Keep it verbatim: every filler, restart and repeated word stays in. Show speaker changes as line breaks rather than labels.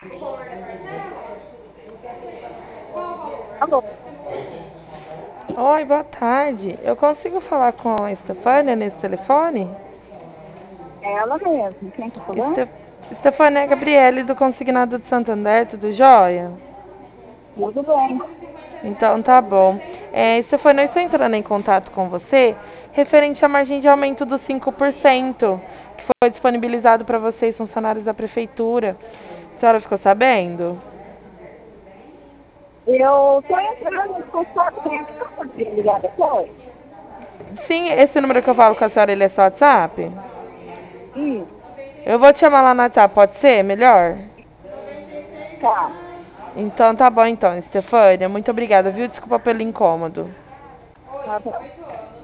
Alô,
Oi, boa tarde. Eu consigo falar com a Estefânia nesse telefone?
é ela mesmo. Quem tá falando?
Este... Estefânia é Gabriele do Consignado de Santander, tudo jóia?
Tudo bem.
Então tá bom. É, Estefânia, eu estou entrando em contato com você referente à margem de aumento dos cinco por cento que foi disponibilizado para vocês, funcionários da prefeitura. A senhora ficou sabendo?
Eu tô entrando em contato com a que tá ligada depois.
Sim, esse número que eu falo com a senhora, ele é só WhatsApp?
Isso,
Eu vou te chamar lá no WhatsApp, pode ser? Melhor?
tá.
Então tá bom então, Estefânia. Muito obrigada, viu? Desculpa pelo incômodo.
Tá bom.